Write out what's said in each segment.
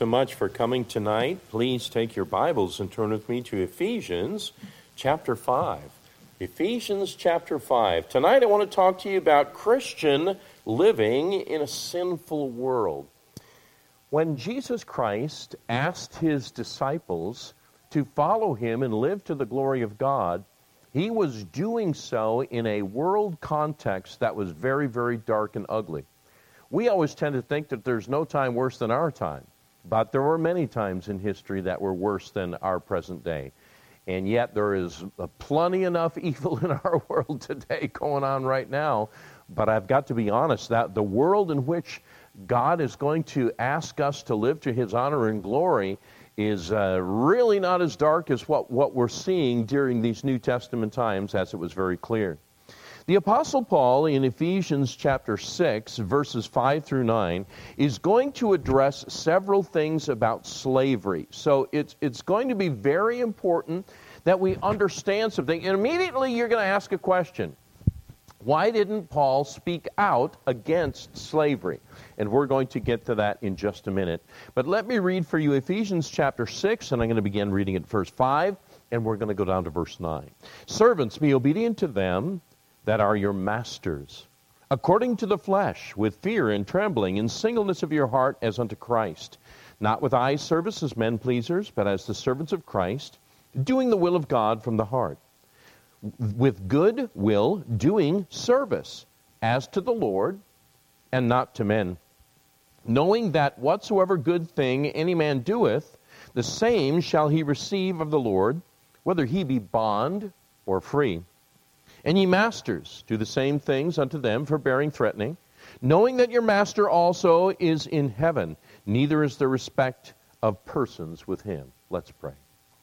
So much for coming tonight. Please take your Bibles and turn with me to Ephesians chapter 5. Ephesians chapter 5. Tonight I want to talk to you about Christian living in a sinful world. When Jesus Christ asked his disciples to follow him and live to the glory of God, he was doing so in a world context that was very, very dark and ugly. We always tend to think that there's no time worse than our time. But there were many times in history that were worse than our present day. And yet there is plenty enough evil in our world today going on right now. But I've got to be honest, that the world in which God is going to ask us to live to his honor and glory is really not as dark as what we're seeing during these New Testament times, as it was very clear. The Apostle Paul in Ephesians chapter 6, verses 5 through 9, is going to address several things about slavery. So it's going to be very important that we understand something. And immediately you're going to ask a question. Why didn't Paul speak out against slavery? And we're going to get to that in just a minute. But let me read for you Ephesians chapter 6, and I'm going to begin reading at verse 5, and we're going to go down to verse 9. Servants, be obedient to them that are your masters, according to the flesh, with fear and trembling, in singleness of your heart as unto Christ, not with eye service as men pleasers, but as the servants of Christ, doing the will of God from the heart, with good will doing service, as to the Lord, and not to men, knowing that whatsoever good thing any man doeth, the same shall he receive of the Lord, whether he be bond or free. And ye masters, do the same things unto them, forbearing, threatening, knowing that your master also is in heaven, neither is there respect of persons with him. Let's pray.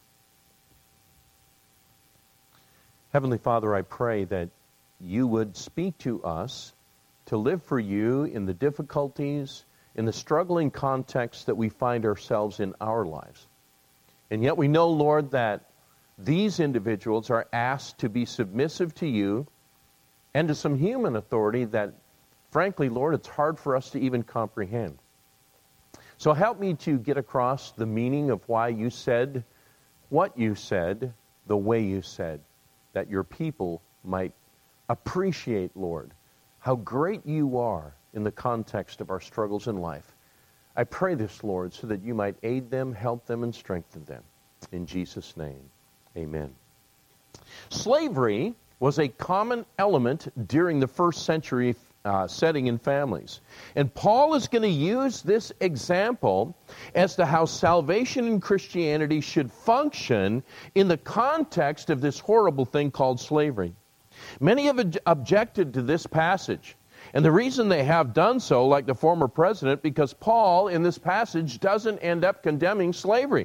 Heavenly Father, I pray that you would speak to us to live for you in the difficulties, in the struggling context that we find ourselves in our lives. And yet we know, Lord, that these individuals are asked to be submissive to you and to some human authority that, frankly, Lord, it's hard for us to even comprehend. So help me to get across the meaning of why you said what you said, the way you said, that your people might appreciate, Lord, how great you are in the context of our struggles in life. I pray this, Lord, so that you might aid them, help them, and strengthen them. In Jesus' name. Amen. Slavery was a common element during the first century setting in families. And Paul is going to use this example as to how salvation in Christianity should function in the context of this horrible thing called slavery. Many have objected to this passage. And the reason they have done so, like the former president, because Paul in this passage doesn't end up condemning slavery.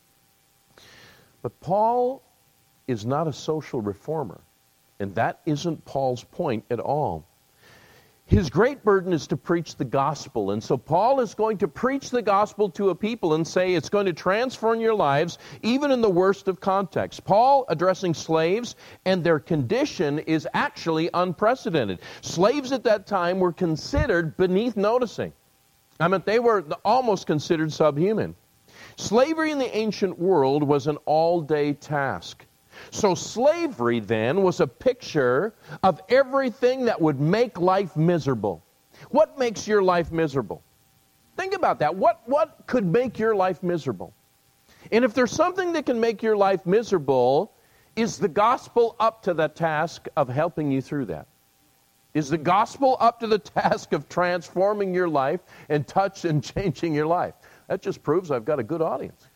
But Paul is not a social reformer, and that isn't Paul's point at all. His great burden is to preach the gospel, and so Paul is going to preach the gospel to a people and say it's going to transform your lives, even in the worst of contexts. Paul, addressing slaves and their condition, is actually unprecedented. Slaves at that time were considered beneath noticing. I mean, they were almost considered subhuman. Slavery in the ancient world was an all-day task. So slavery then was a picture of everything that would make life miserable. What makes your life miserable? Think about that. What could make your life miserable? And if there's something that can make your life miserable, is the gospel up to the task of helping you through that? Is the gospel up to the task of transforming your life and touch and changing your life? That just proves I've got a good audience.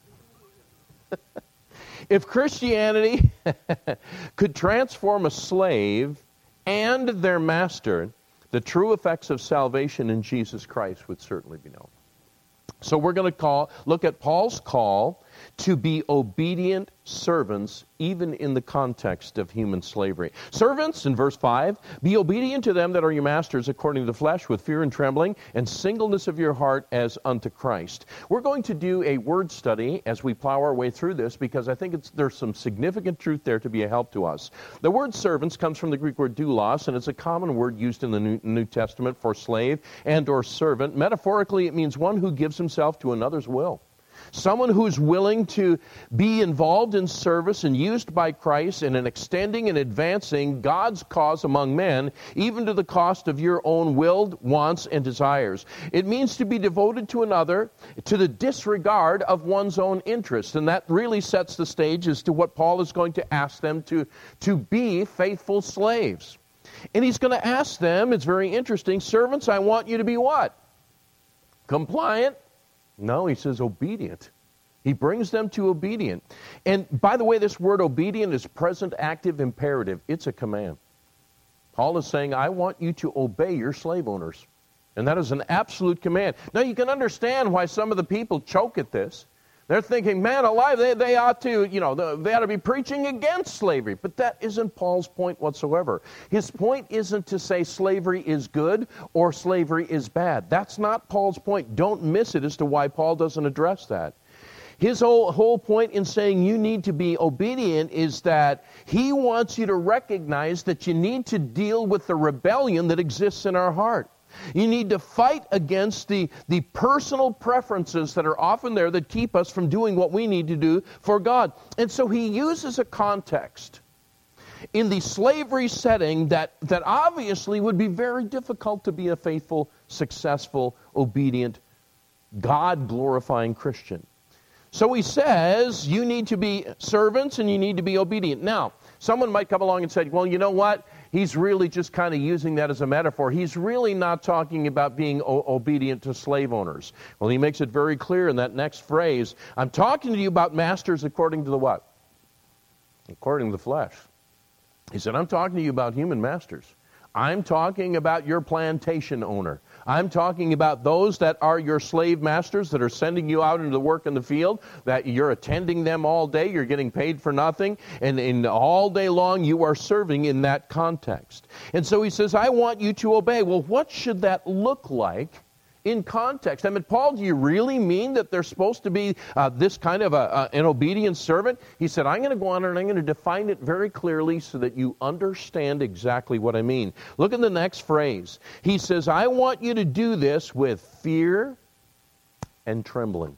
If Christianity could transform a slave and their master, the true effects of salvation in Jesus Christ would certainly be known. So we're going to look at Paul's call to be obedient servants, even in the context of human slavery. Servants, in verse 5, be obedient to them that are your masters according to the flesh, with fear and trembling, and singleness of your heart as unto Christ. We're going to do a word study as we plow our way through this, because I think there's some significant truth there to be a help to us. The word servants comes from the Greek word doulos, and it's a common word used in the New Testament for slave and or servant. Metaphorically, it means one who gives himself to another's will. Someone who's willing to be involved in service and used by Christ in extending and advancing God's cause among men, even to the cost of your own willed wants and desires. It means to be devoted to another to the disregard of one's own interests. And that really sets the stage as to what Paul is going to ask them to be faithful slaves. And he's going to ask them, it's very interesting, servants, I want you to be what? Compliant? No, he says obedient. He brings them to obedient. And by the way, this word obedient is present active imperative. It's a command. Paul is saying, I want you to obey your slave owners. And that is an absolute command. Now you can understand why some of the people choke at this. They're thinking, man alive, they ought to, they ought to be preaching against slavery. But that isn't Paul's point whatsoever. His point isn't to say slavery is good or slavery is bad. That's not Paul's point. Don't miss it as to why Paul doesn't address that. His whole point in saying you need to be obedient is that he wants you to recognize that you need to deal with the rebellion that exists in our heart. You need to fight against the personal preferences that are often there that keep us from doing what we need to do for God. And so he uses a context in the slavery setting that obviously would be very difficult to be a faithful, successful, obedient, God-glorifying Christian. So he says you need to be servants and you need to be obedient. Now, someone might come along and say, well, you know what? He's really just kind of using that as a metaphor. He's really not talking about being obedient to slave owners. Well, he makes it very clear in that next phrase. I'm talking to you about masters according to the what? According to the flesh. He said, I'm talking to you about human masters. I'm talking about your plantation owner. I'm talking about those that are your slave masters that are sending you out into the work in the field, that you're attending them all day, you're getting paid for nothing, and all day long you are serving in that context. And so he says, I want you to obey. Well, what should that look like in context? I mean, Paul, do you really mean that there's supposed to be this kind of an obedient servant? He said, I'm going to go on and I'm going to define it very clearly so that you understand exactly what I mean. Look at the next phrase. He says, I want you to do this with fear and trembling.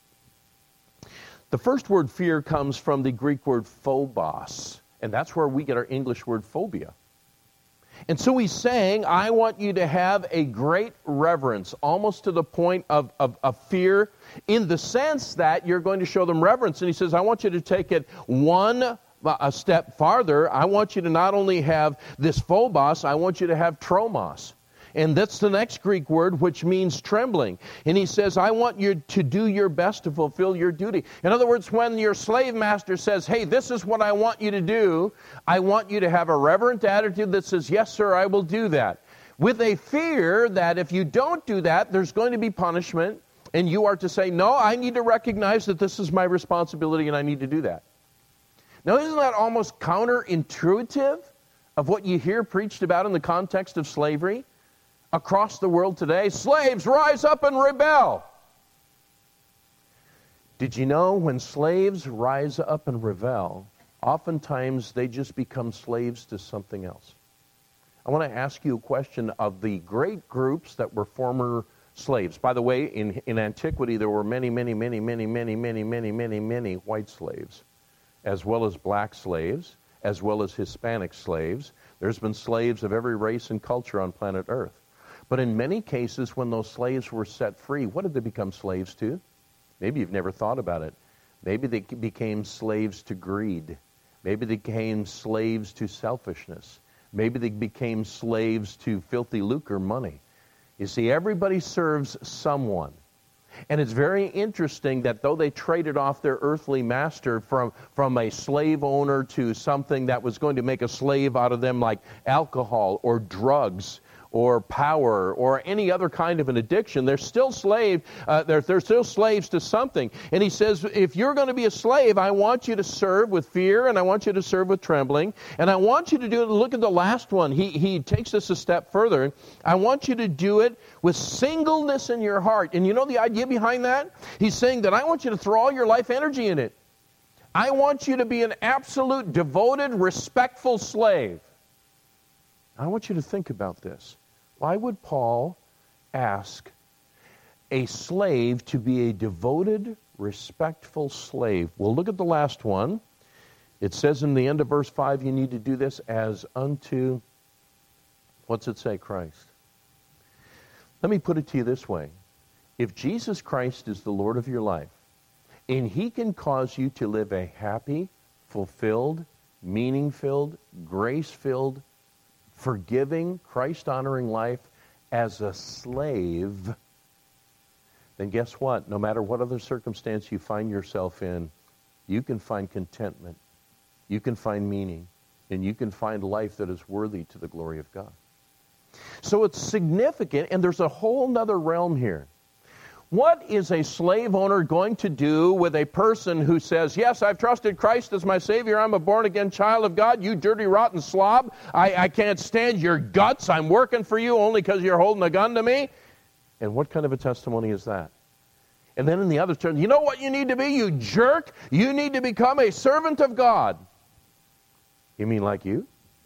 The first word fear comes from the Greek word phobos, and that's where we get our English word phobia. And so he's saying, I want you to have a great reverence, almost to the point of fear, in the sense that you're going to show them reverence. And he says, I want you to take it a step farther. I want you to not only have this phobos, I want you to have tromos. And that's the next Greek word, which means trembling. And he says, I want you to do your best to fulfill your duty. In other words, when your slave master says, hey, this is what I want you to do, I want you to have a reverent attitude that says, yes, sir, I will do that. With a fear that if you don't do that, there's going to be punishment. And you are to say, no, I need to recognize that this is my responsibility and I need to do that. Now, isn't that almost counterintuitive of what you hear preached about in the context of slavery? Across the world today, slaves rise up and rebel. Did you know when slaves rise up and rebel, oftentimes they just become slaves to something else? I want to ask you a question of the great groups that were former slaves. By the way, in antiquity, there were many white slaves, as well as black slaves, as well as Hispanic slaves. There's been slaves of every race and culture on planet Earth. But in many cases, when those slaves were set free, what did they become slaves to? Maybe you've never thought about it. Maybe they became slaves to greed. Maybe they became slaves to selfishness. Maybe they became slaves to filthy lucre, money. You see, everybody serves someone. And it's very interesting that though they traded off their earthly master from a slave owner to something that was going to make a slave out of them, like alcohol or drugs, or power, or any other kind of an addiction, they're still slaves. They're still slaves to something. And he says, if you're going to be a slave, I want you to serve with fear, and I want you to serve with trembling, and I want you to do it. Look at the last one. He takes this a step further. I want you to do it with singleness in your heart. And you know the idea behind that? He's saying that I want you to throw all your life energy in it. I want you to be an absolute, devoted, respectful slave. I want you to think about this. Why would Paul ask a slave to be a devoted, respectful slave. Well, look at the last one. It says in the end of verse 5, you need to do this as unto, what's it say, Christ? Let me put it to you this way. If Jesus Christ is the Lord of your life, and He can cause you to live a happy, fulfilled, meaning-filled, grace-filled, forgiving, Christ-honoring life as a slave, then guess what? No matter what other circumstance you find yourself in, you can find contentment, you can find meaning, and you can find life that is worthy to the glory of God. So it's significant, and there's a whole other realm here. What is a slave owner going to do with a person who says, yes, I've trusted Christ as my Savior, I'm a born-again child of God, you dirty, rotten slob, I can't stand your guts, I'm working for you only because you're holding a gun to me? And what kind of a testimony is that? And then in the other term, you know what you need to be, you jerk? You need to become a servant of God. You mean like you?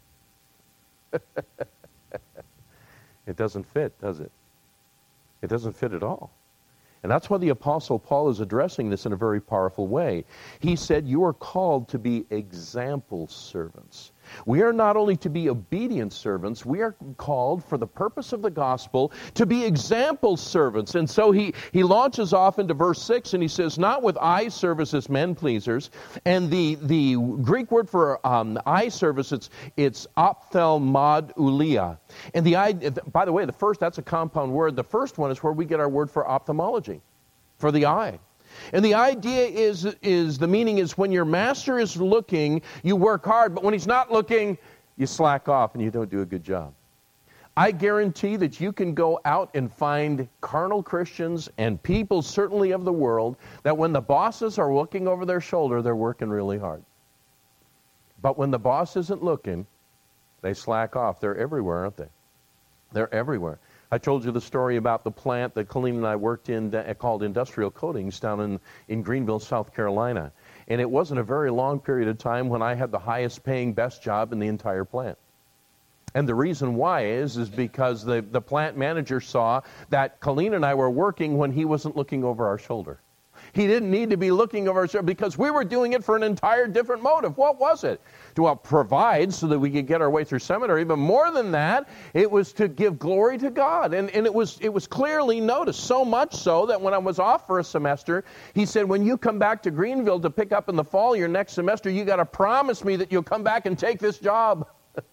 It doesn't fit, does it? It doesn't fit at all. And that's why the Apostle Paul is addressing this in a very powerful way. He said, you are called to be example servants. We are not only to be obedient servants, we are called for the purpose of the gospel to be example servants. And so he launches off into verse 6 and he says, not with eye service as men pleasers. And the Greek word for eye service, it's ophthalmodoulia. And by the way, that's a compound word. The first one is where we get our word for ophthalmology, for the eye. And the idea is the meaning is when your master is looking, you work hard, but when he's not looking, you slack off and you don't do a good job. I guarantee that you can go out and find carnal Christians and people certainly of the world that when the bosses are looking over their shoulder, they're working really hard. But when the boss isn't looking, they slack off. They're everywhere, aren't they? They're everywhere. I told you the story about the plant that Colleen and I worked in called Industrial Coatings down in Greenville, South Carolina. And it wasn't a very long period of time when I had the highest paying, best job in the entire plant. And the reason why is because the plant manager saw that Colleen and I were working when he wasn't looking over our shoulder. He didn't need to be looking over our shoulder because we were doing it for an entire different motive. What was it? To provide so that we could get our way through seminary. But more than that, it was to give glory to God. And it was clearly noticed, so much so that when I was off for a semester, he said, when you come back to Greenville to pick up in the fall your next semester, you got to promise me that you'll come back and take this job.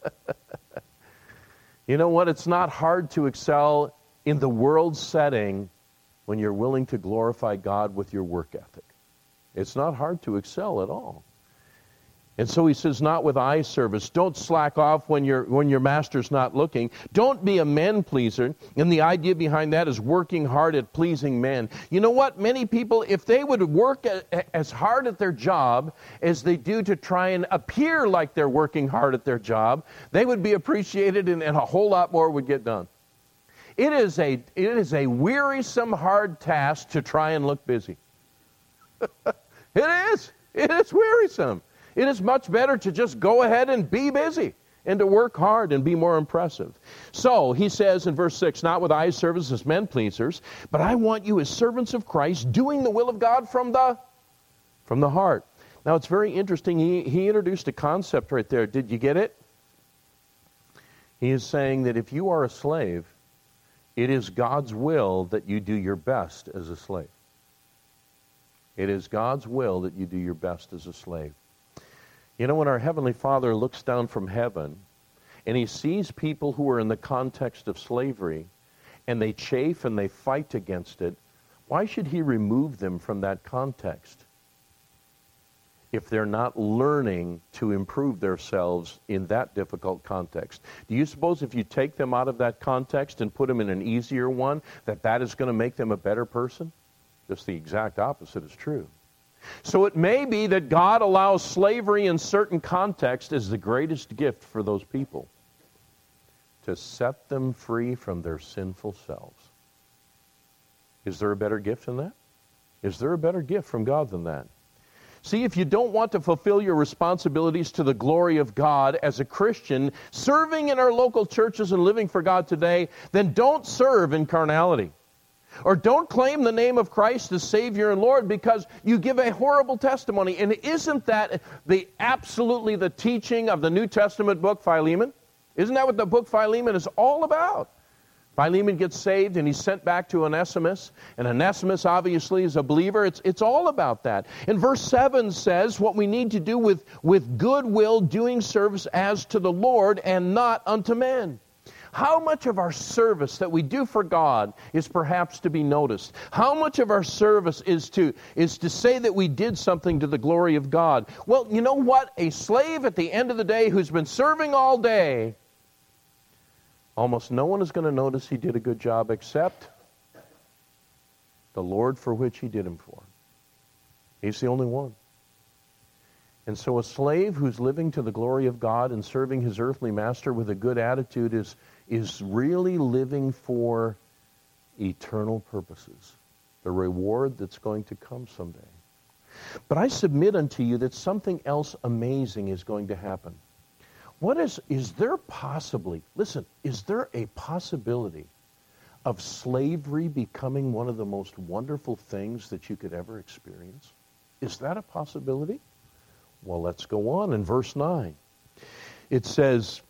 You know what? It's not hard to excel in the world setting when you're willing to glorify God with your work ethic. It's not hard to excel at all. And so he says, not with eye service. Don't slack off when your master's not looking. Don't be a man pleaser. And the idea behind that is working hard at pleasing men. You know what? Many people, if they would work as hard at their job as they do to try and appear like they're working hard at their job, they would be appreciated and a whole lot more would get done. It is a wearisome, hard task to try and look busy. It is. It is wearisome. It is much better to just go ahead and be busy and to work hard and be more impressive. So he says in verse 6, not with eye service as men pleasers, but I want you as servants of Christ, doing the will of God from the heart. Now it's very interesting. He introduced a concept right there. Did you get it? He is saying that if you are a slave, it is God's will that you do your best as a slave. It is God's will that you do your best as a slave. You know, when our Heavenly Father looks down from heaven and He sees people who are in the context of slavery and they chafe and they fight against it, why should He remove them from that context if they're not learning to improve themselves in that difficult context? Do you suppose if you take them out of that context and put them in an easier one, that is going to make them a better person? Just the exact opposite is true. So it may be that God allows slavery in certain contexts as the greatest gift for those people, to set them free from their sinful selves. Is there a better gift than that? Is there a better gift from God than that? See, if you don't want to fulfill your responsibilities to the glory of God as a Christian, serving in our local churches and living for God today, then don't serve in carnality. Or don't claim the name of Christ as Savior and Lord because you give a horrible testimony. And isn't that absolutely the teaching of the New Testament book, Philemon? Isn't that what the book Philemon is all about? Philemon gets saved and he's sent back to Onesimus. And Onesimus obviously is a believer. It's all about that. And verse 7 says what we need to do with goodwill, doing service as to the Lord and not unto men. How much of our service that we do for God is perhaps to be noticed? How much of our service is to say that we did something to the glory of God? Well, you know what? A slave at the end of the day who's been serving all day, almost no one is going to notice he did a good job except the Lord for which he did him for. He's the only one. And so a slave who's living to the glory of God and serving his earthly master with a good attitude is really living for eternal purposes, the reward that's going to come someday. But I submit unto you that something else amazing is going to happen. Is there a possibility of slavery becoming one of the most wonderful things that you could ever experience? Is that a possibility? Well, let's go on in verse 9. It says,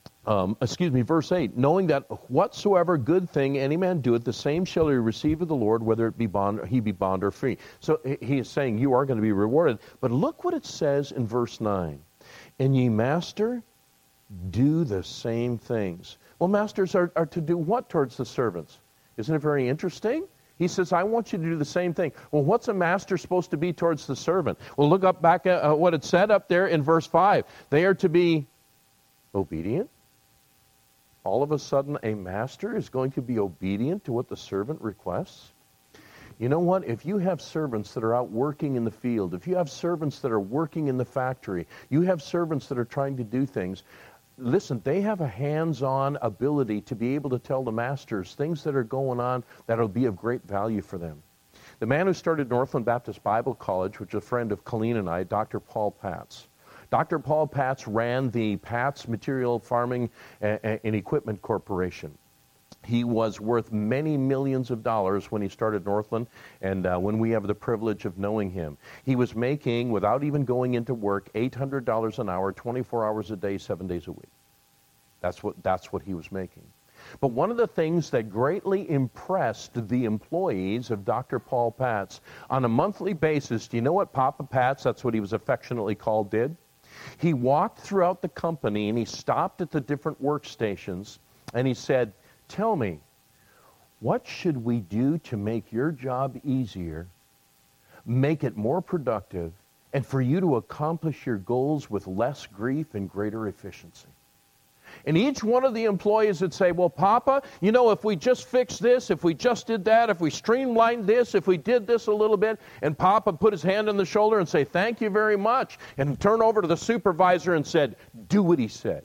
verse 8, knowing that whatsoever good thing any man doeth, the same shall he receive of the Lord, whether it be he be bond or free. So he is saying you are going to be rewarded. But look what it says in verse 9. And ye master, do the same things. Well, masters are to do what towards the servants? Isn't it very interesting? He says, I want you to do the same thing. Well, what's a master supposed to be towards the servant? Well, look up back at what it said up there in verse 5. They are to be obedient. All of a sudden, a master is going to be obedient to what the servant requests. You know what? If you have servants that are out working in the field, if you have servants that are working in the factory, you have servants that are trying to do things, listen, they have a hands-on ability to be able to tell the masters things that are going on that will be of great value for them. The man who started Northland Baptist Bible College, which is a friend of Colleen and I, Dr. Paul Patz. Dr. Paul Patz ran the Patz Material Farming and Equipment Corporation. He was worth many millions of dollars when he started Northland, and when we have the privilege of knowing him. He was making, without even going into work, $800 an hour, 24 hours a day, 7 days a week. That's what he was making. But one of the things that greatly impressed the employees of Dr. Paul Patz, on a monthly basis, do you know what Papa Patz, that's what he was affectionately called, did? He walked throughout the company and he stopped at the different workstations and he said, tell me, what should we do to make your job easier, make it more productive, and for you to accomplish your goals with less grief and greater efficiency? And each one of the employees would say, well, Papa, you know, if we just fixed this, if we just did that, if we streamlined this, if we did this a little bit, and Papa put his hand on the shoulder and say, thank you very much, and turn over to the supervisor and said, do what he said.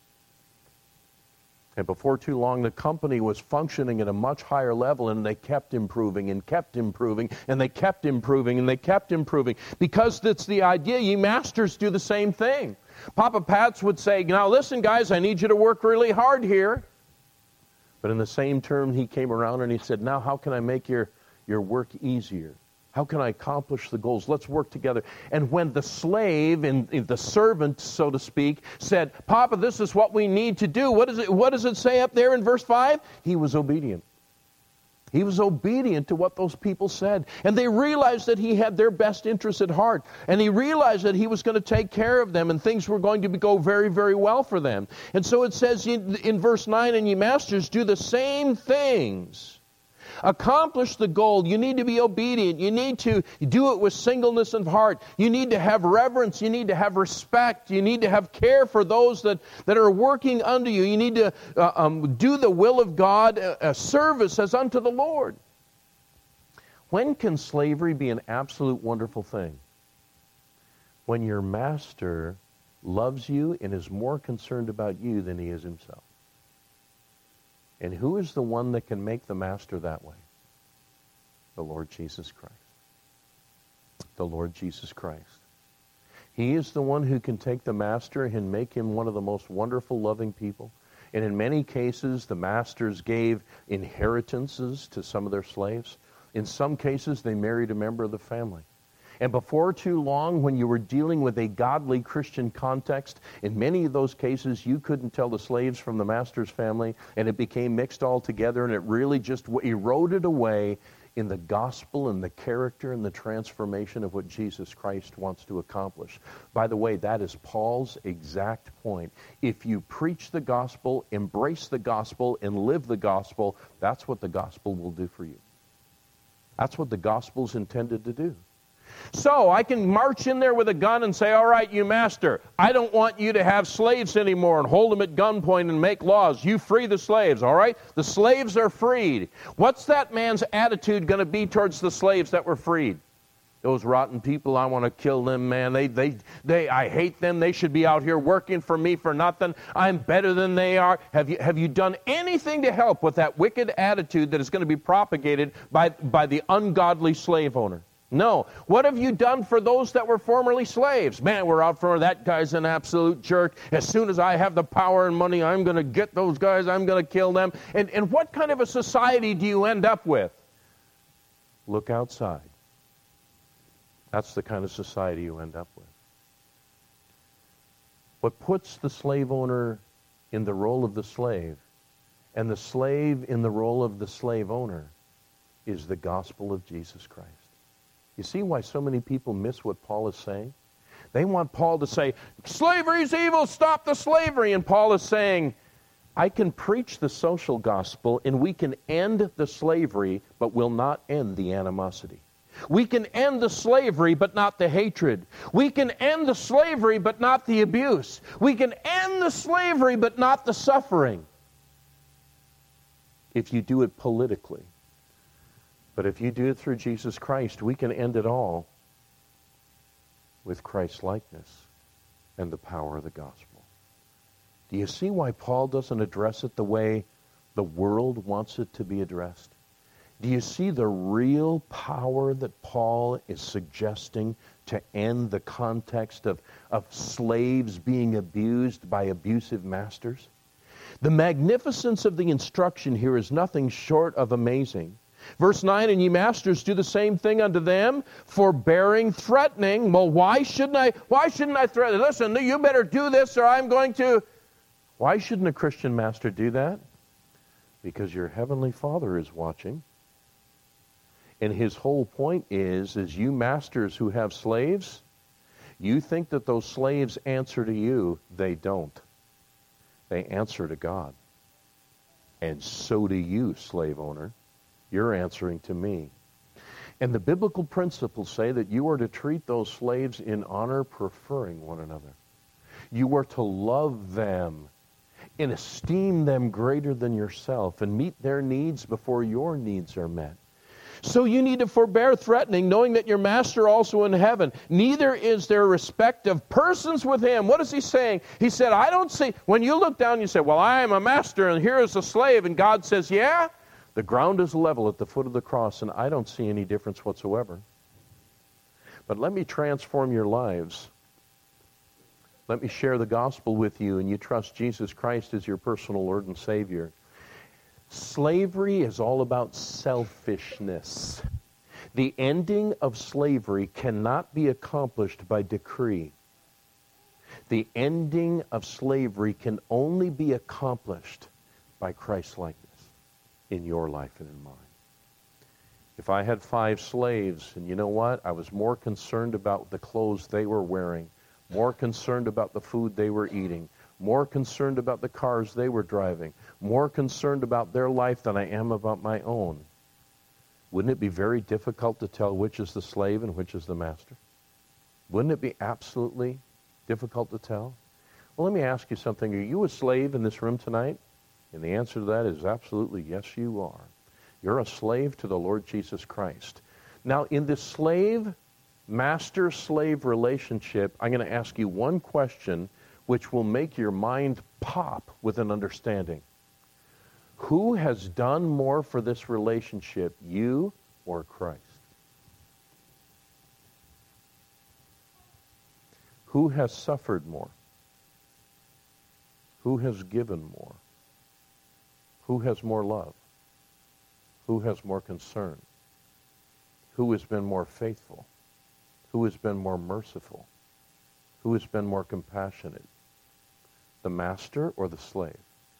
And before too long, the company was functioning at a much higher level, and they kept improving and kept improving, and they kept improving and they kept improving. Because that's the idea. Ye masters do the same thing. Papa Patz would say, now listen, guys, I need you to work really hard here. But in the same term, he came around and he said, now how can I make your work easier? How can I accomplish the goals? Let's work together. And when the slave and the servant, so to speak, said, Papa, this is what we need to do. What does it say up there in verse 5? He was obedient. He was obedient to what those people said. And they realized that he had their best interests at heart. And he realized that he was going to take care of them and things were going to go very, very well for them. And so it says in verse 9, and ye masters, do the same things. Accomplish the goal. You need to be obedient. You need to do it with singleness of heart. You need to have reverence. You need to have respect. You need to have care for those that are working under you. You need to do the will of God, a service as unto the Lord. When can slavery be an absolute wonderful thing? When your master loves you and is more concerned about you than he is himself. And who is the one that can make the master that way? The Lord Jesus Christ. The Lord Jesus Christ. He is the one who can take the master and make him one of the most wonderful, loving people. And in many cases, the masters gave inheritances to some of their slaves. In some cases, they married a member of the family. And before too long, when you were dealing with a godly Christian context, in many of those cases, you couldn't tell the slaves from the master's family, and it became mixed all together, and it really just eroded away in the gospel and the character and the transformation of what Jesus Christ wants to accomplish. By the way, that is Paul's exact point. If you preach the gospel, embrace the gospel, and live the gospel, that's what the gospel will do for you. That's what the gospel's intended to do. So I can march in there with a gun and say, all right, you master, I don't want you to have slaves anymore, and hold them at gunpoint and make laws. You free the slaves, all right? The slaves are freed. What's that man's attitude going to be towards the slaves that were freed? Those rotten people, I want to kill them, man. I hate them. They should be out here working for me for nothing. I'm better than they are. Have you done anything to help with that wicked attitude that is going to be propagated by the ungodly slave owner? No. What have you done for those that were formerly slaves? Man, we're out for that guy's an absolute jerk. As soon as I have the power and money, I'm going to get those guys. I'm going to kill them. And what kind of a society do you end up with? Look outside. That's the kind of society you end up with. What puts the slave owner in the role of the slave and the slave in the role of the slave owner is the gospel of Jesus Christ. You see why so many people miss what Paul is saying? They want Paul to say, slavery's evil, stop the slavery. And Paul is saying, I can preach the social gospel and we can end the slavery, but will not end the animosity. We can end the slavery, but not the hatred. We can end the slavery, but not the abuse. We can end the slavery, but not the suffering. If you do it politically. But if you do it through Jesus Christ, we can end it all with Christ's likeness and the power of the gospel. Do you see why Paul doesn't address it the way the world wants it to be addressed? Do you see the real power that Paul is suggesting to end the context of slaves being abused by abusive masters? The magnificence of the instruction here is nothing short of amazing. Verse 9, and ye masters do the same thing unto them, forbearing, threatening. Well, why shouldn't I threaten? Listen, you better do this or I'm going to. Why shouldn't a Christian master do that? Because your heavenly Father is watching. And his whole point is you masters who have slaves, you think that those slaves answer to you. They don't. They answer to God. And so do you, slave owner. You're answering to me. And the biblical principles say that you are to treat those slaves in honor, preferring one another. You are to love them and esteem them greater than yourself and meet their needs before your needs are met. So you need to forbear threatening, knowing that your master also in heaven, neither is there respect of persons with him. What is he saying? He said, I don't see, when you look down, you say, well, I am a master and here is a slave. And God says, yeah, the ground is level at the foot of the cross, and I don't see any difference whatsoever. But let me transform your lives. Let me share the gospel with you, and you trust Jesus Christ as your personal Lord and Savior. Slavery is all about selfishness. The ending of slavery cannot be accomplished by decree. The ending of slavery can only be accomplished by Christ's likeness in your life and in mine. If I had 5 slaves, and you know what? I was more concerned about the clothes they were wearing, more concerned about the food they were eating, more concerned about the cars they were driving, more concerned about their life than I am about my own. Wouldn't it be very difficult to tell which is the slave and which is the master? Wouldn't it be absolutely difficult to tell? Well, let me ask you something. Are you a slave in this room tonight? And the answer to that is absolutely yes, you are. You're a slave to the Lord Jesus Christ. Now, in this master-slave relationship, I'm going to ask you one question which will make your mind pop with an understanding. Who has done more for this relationship, you or Christ? Who has suffered more? Who has given more? Who has more love? Who has more concern? Who has been more faithful? Who has been more merciful? Who has been more compassionate? The master or the slave?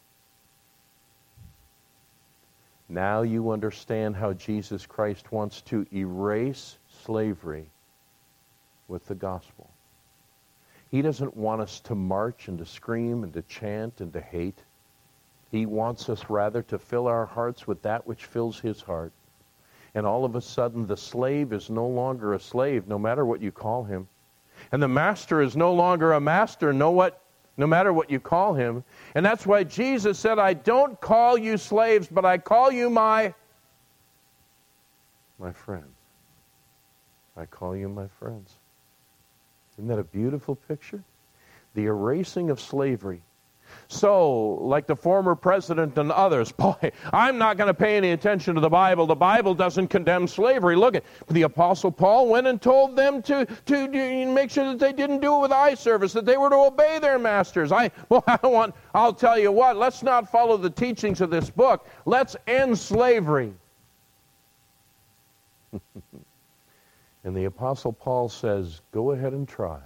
Now you understand how Jesus Christ wants to erase slavery with the gospel. He doesn't want us to march and to scream and to chant and to hate. He wants us rather to fill our hearts with that which fills his heart. And all of a sudden the slave is no longer a slave, no matter what you call him. And the master is no longer a master, no matter what you call him. And that's why Jesus said, I don't call you slaves, but I call you my friends. I call you my friends. Isn't that a beautiful picture? The erasing of slavery. So, like the former president and others, boy, I'm not going to pay any attention to the Bible. The Bible doesn't condemn slavery. Look, the Apostle Paul went and told them to make sure that they didn't do it with eye service, that they were to obey their masters. I'll tell you what, let's not follow the teachings of this book. Let's end slavery. And the Apostle Paul says, go ahead and try.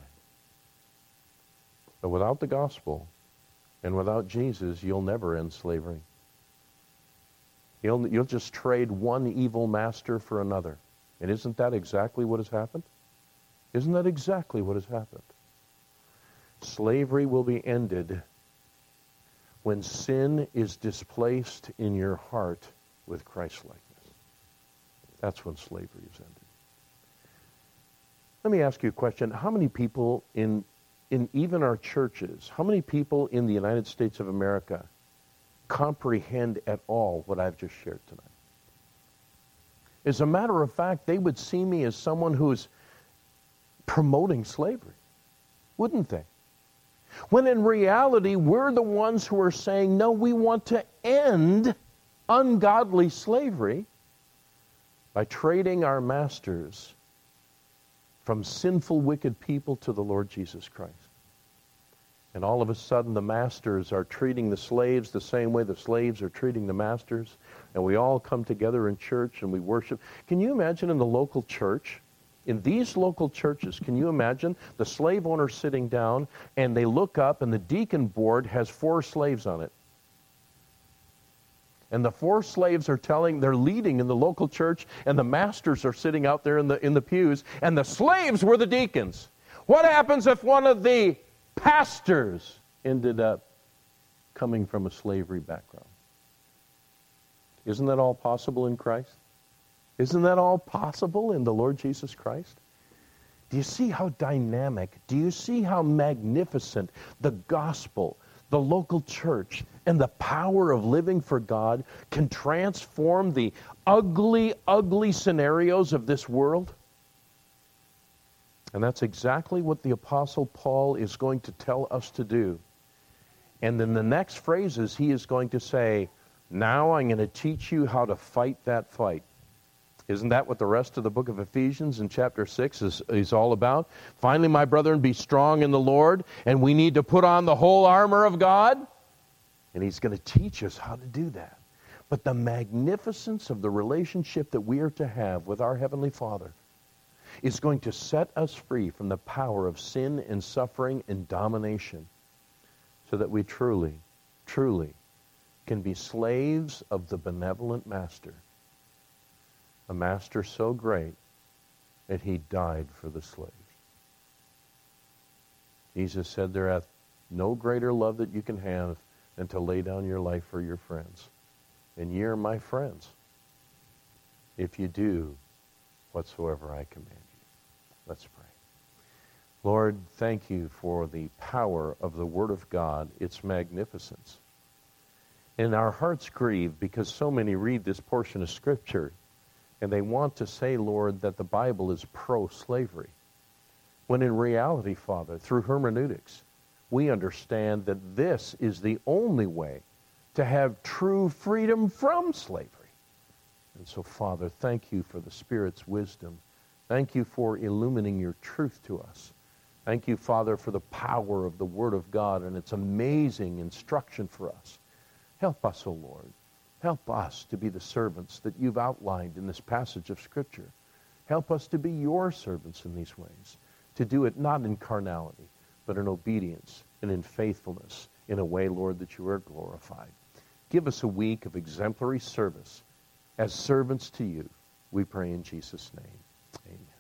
But without the gospel and without Jesus, you'll never end slavery. You'll just trade one evil master for another. And isn't that exactly what has happened? Isn't that exactly what has happened? Slavery will be ended when sin is displaced in your heart with Christ-likeness. That's when slavery is ended. Let me ask you a question. How many people in even our churches, how many people in the United States of America comprehend at all what I've just shared tonight? As a matter of fact, they would see me as someone who's promoting slavery, wouldn't they? When in reality, we're the ones who are saying, no, we want to end ungodly slavery by trading our masters from sinful, wicked people to the Lord Jesus Christ. And all of a sudden, the masters are treating the slaves the same way the slaves are treating the masters. And we all come together in church and we worship. Can you imagine in the local church, in these local churches, can you imagine the slave owner sitting down and they look up and the deacon board has 4 slaves on it? And the 4 slaves they're leading in the local church, and the masters are sitting out there in the pews, and the slaves were the deacons. What happens if one of the pastors ended up coming from a slavery background? Isn't that all possible in Christ? Isn't that all possible in the Lord Jesus Christ? Do you see how dynamic, do you see how magnificent the gospel, the local church, and the power of living for God can transform the ugly, ugly scenarios of this world? And that's exactly what the Apostle Paul is going to tell us to do. And in the next phrases, he is going to say, now I'm going to teach you how to fight that fight. Isn't that what the rest of the book of Ephesians in chapter 6 is all about? Finally, my brethren, be strong in the Lord, and we need to put on the whole armor of God. And he's going to teach us how to do that. But the magnificence of the relationship that we are to have with our Heavenly Father is going to set us free from the power of sin and suffering and domination, so that we truly, truly can be slaves of the benevolent Master. A Master so great that he died for the slaves. Jesus said, there hath no greater love that you can have than to lay down your life for your friends. And ye are my friends, if you do whatsoever I command you. Let's pray. Lord, thank you for the power of the Word of God, its magnificence. And our hearts grieve because so many read this portion of Scripture and they want to say, Lord, that the Bible is pro-slavery. When in reality, Father, through hermeneutics, we understand that this is the only way to have true freedom from slavery. And so, Father, thank you for the Spirit's wisdom. Thank you for illumining your truth to us. Thank you, Father, for the power of the Word of God and its amazing instruction for us. Help us, O Lord, Help us to be the servants that you've outlined in this passage of Scripture. Help us to be your servants in these ways, to do it not in carnality, but in obedience and in faithfulness, in a way, Lord, that you are glorified. Give us a week of exemplary service as servants to you. We pray in Jesus' name. Amen.